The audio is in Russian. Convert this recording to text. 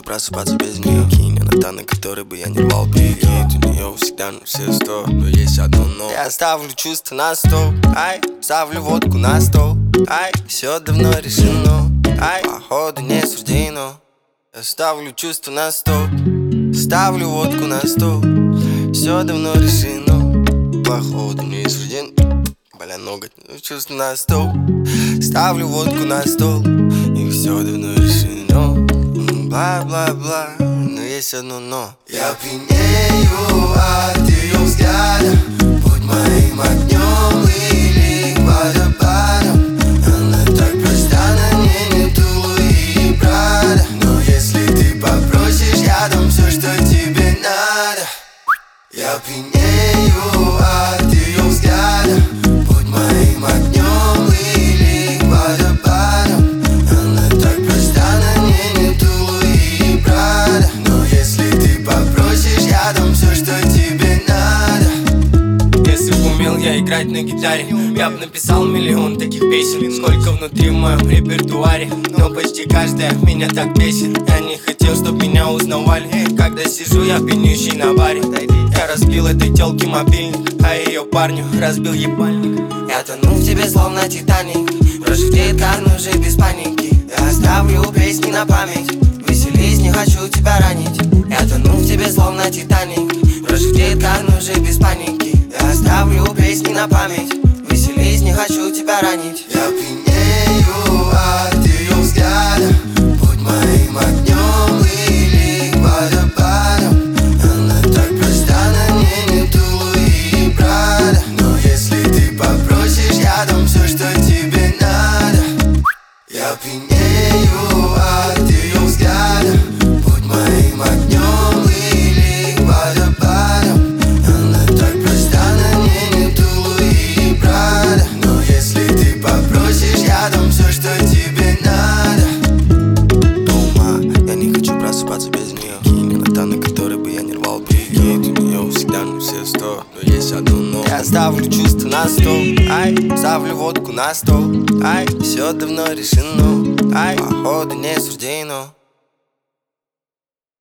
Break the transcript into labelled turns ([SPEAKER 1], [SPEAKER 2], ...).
[SPEAKER 1] просыпаться без нее. Кинь на та, на которой бы я не рвал береги. У нее всегда на все 100, но есть одно но. Я ставлю чувства на стол, ай, ставлю водку на стол, ай, все давно решено, ай, походу не суждено. Я ставлю чувства на стол, ставлю водку на стол, все давно решено, походу не суждено. Бля, ноготь, чувства на стол, ставлю водку на стол, и все давно решено. Бла-бла-бла, но есть одно но.
[SPEAKER 2] Я пьянею от ее взгляда, будь моим огнем или водопадом. Она так проста, на ней нету Луи и Прада. Но если ты попросишь, я дам все, что тебе надо. Я пьянею от ее взгляда, будь моим огнем или водопадом. Она так проста, на ней нету Луи и Прада. Но если ты попросишь, я дам все, что тебе надо.
[SPEAKER 3] Если б умел я играть на гитаре, я б написал миллион таких песен. Сколько внутри в моем репертуаре, но почти каждая меня так бесит. Я не хотел, чтоб меня узнавали, когда сижу я пьянющий на баре. Я разбил этой тёлке мобильник, а ее парню разбил ебальник.
[SPEAKER 2] Я тону в тебе словно Титаник, разжигает карну уже без паники. Я оставлю песни на память, веселись, не хочу тебя ранить. Я тону в тебе словно Титаник, разжигает карну уже без паники. Я оставлю песни на память, веселись, не хочу тебя ранить. Я пьянею от ее взгляда, будь моим огнем или водопадом. Она так проста, на ней нету Луи и Прада. Но если ты попросишь, я дам все, что тебе надо. Я пьянею от ее взгляда, будь моим огнем или водопадом. Она так проста, на ней нету Луи и Прада. Но если ты попросишь, я дам все, что тебе надо.
[SPEAKER 1] Дома, я не хочу просыпаться без нее. Кинь на та, на которой бы я не рвал береги. У нее всегда на все 100, но есть одно но. Я ставлю чувства на стол, ай, ставлю водку на стол, ай, все давно решено, ай, походу не суждено.